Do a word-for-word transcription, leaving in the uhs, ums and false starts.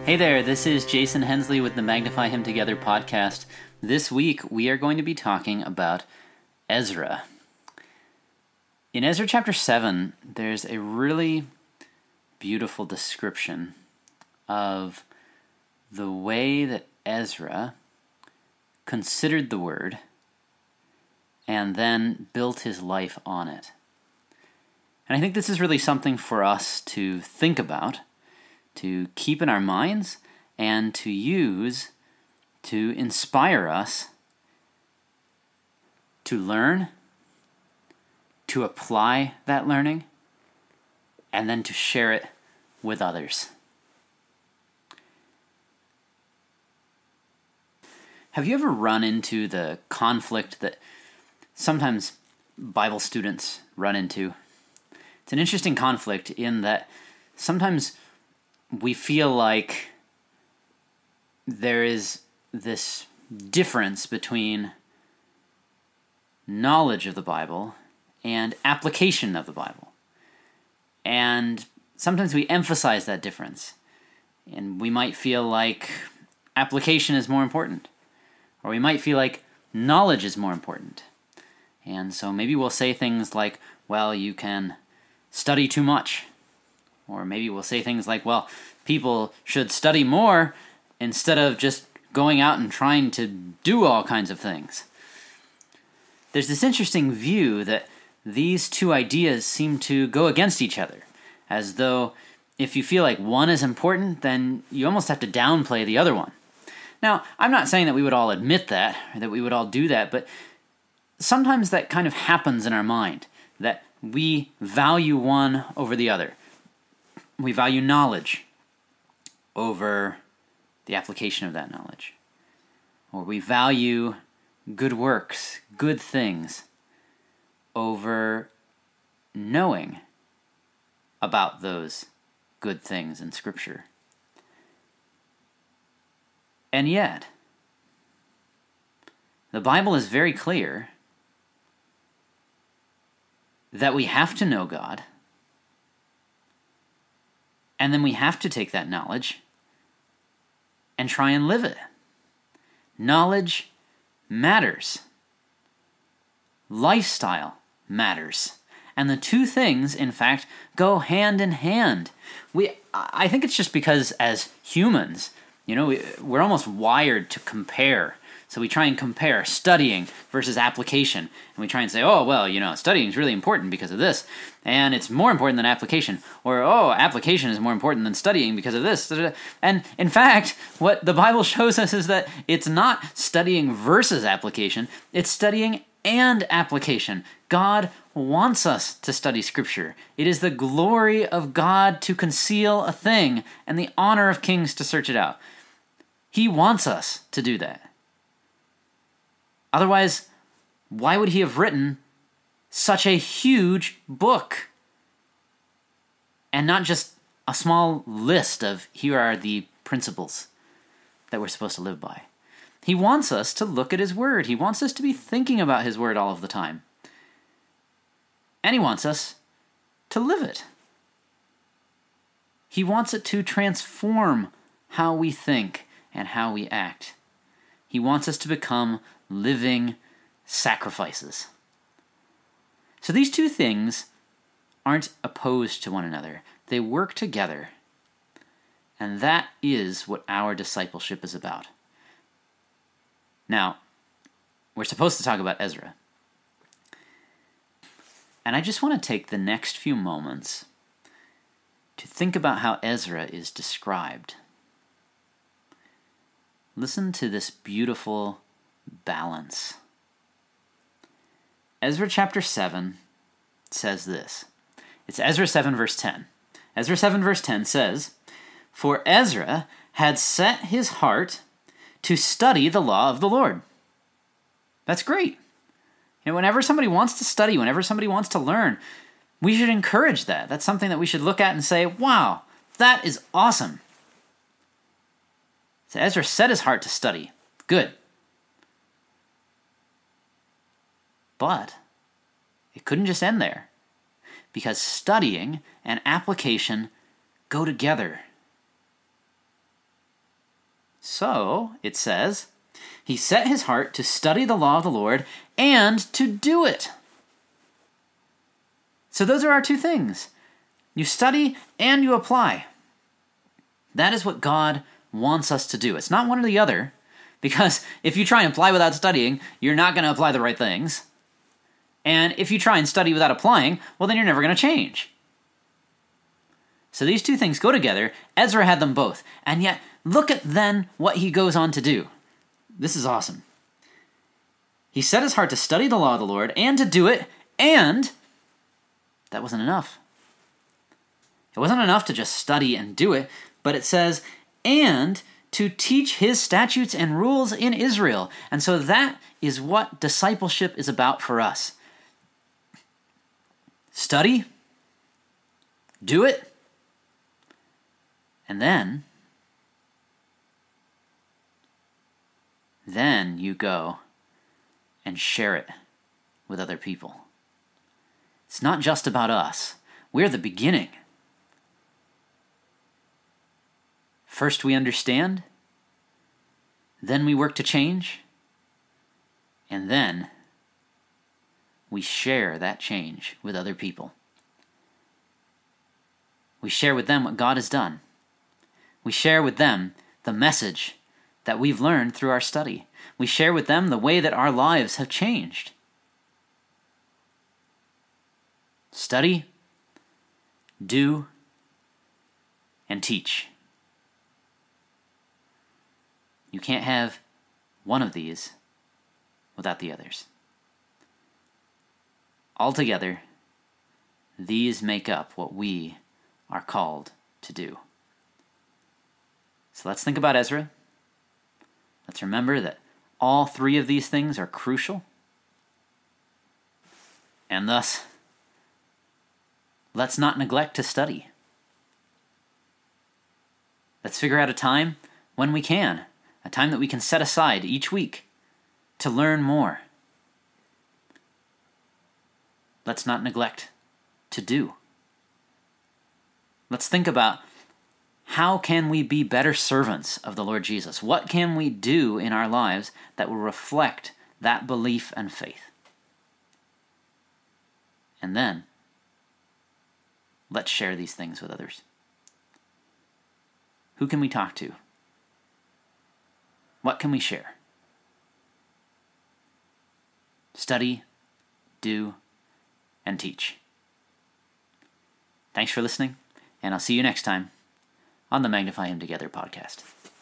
Hey there, this is Jason Hensley with the Magnify Him Together podcast. This week we are going to be talking about Ezra. In Ezra chapter seven, there's a really beautiful description of the way that Ezra considered the word and then built his life on it. And I think this is really something for us to think about, to keep in our minds, and to use to inspire us to learn, to apply that learning, and then to share it with others. Have you ever run into the conflict that sometimes Bible students run into? It's an interesting conflict in that sometimes we feel like there is this difference between knowledge of the Bible and application of the Bible. And sometimes we emphasize that difference. And we might feel like application is more important. Or we might feel like knowledge is more important. And so maybe we'll say things like, well, you can study too much. Or maybe we'll say things like, well, people should study more instead of just going out and trying to do all kinds of things. There's this interesting view that these two ideas seem to go against each other, as though if you feel like one is important, then you almost have to downplay the other one. Now, I'm not saying that we would all admit that, or that we would all do that, but sometimes that kind of happens in our mind, that we value one over the other. We value knowledge over the application of that knowledge. Or we value good works, good things, over knowing about those good things in Scripture. And yet, the Bible is very clear that we have to know God, and then we have to take that knowledge and try and live it. Knowledge matters. Lifestyle matters. And the two things, in fact, go hand in hand. We, I think it's just because as humans, you know, we, we're almost wired to compare. So we try and compare studying versus application. And we try and say, oh, well, you know, studying is really important because of this. And it's more important than application. Or, oh, application is more important than studying because of this. And in fact, what the Bible shows us is that it's not studying versus application. It's studying and application. God wants us to study Scripture. It is the glory of God to conceal a thing and the honor of kings to search it out. He wants us to do that. Otherwise, why would he have written such a huge book? And not just a small list of here are the principles that we're supposed to live by. He wants us to look at his word. He wants us to be thinking about his word all of the time. And he wants us to live it. He wants it to transform how we think and how we act. He wants us to become living sacrifices. So these two things aren't opposed to one another. They work together. And that is what our discipleship is about. Now, we're supposed to talk about Ezra. And I just want to take the next few moments to think about how Ezra is described. Listen to this beautiful balance. Ezra chapter seven says this. It's Ezra seven verse ten. Ezra seven verse ten says, "For Ezra had set his heart to study the law of the Lord." That's great. You know, whenever somebody wants to study, whenever somebody wants to learn, we should encourage that. That's something that we should look at and say, wow, that is awesome. So Ezra set his heart to study. Good. But it couldn't just end there, because studying and application go together. So, it says, he set his heart to study the law of the Lord and to do it. So those are our two things. You study and you apply. That is what God wants us to do. It's not one or the other, because if you try and apply without studying, you're not going to apply the right things. And if you try and study without applying, well, then you're never going to change. So these two things go together. Ezra had them both. And yet, look at then what he goes on to do. This is awesome. He set his heart to study the law of the Lord and to do it, and that wasn't enough. It wasn't enough to just study and do it, but it says, and to teach his statutes and rules in Israel. And so that is what discipleship is about for us. Study, do it, and then, then you go and share it with other people. It's not just about us. We're the beginning. First we understand, then we work to change, and then we share that change with other people. We share with them what God has done. We share with them the message that we've learned through our study. We share with them the way that our lives have changed. Study, do, and teach. You can't have one of these without the others. Altogether, these make up what we are called to do. So let's think about Ezra. Let's remember that all three of these things are crucial. And thus, let's not neglect to study. Let's figure out a time when we can, a time that we can set aside each week to learn more. Let's not neglect to do. Let's think about how can we be better servants of the Lord Jesus? What can we do in our lives that will reflect that belief and faith? And then, let's share these things with others. Who can we talk to? What can we share? Study, do, and teach. Thanks for listening, and I'll see you next time on the Magnify Him Together podcast.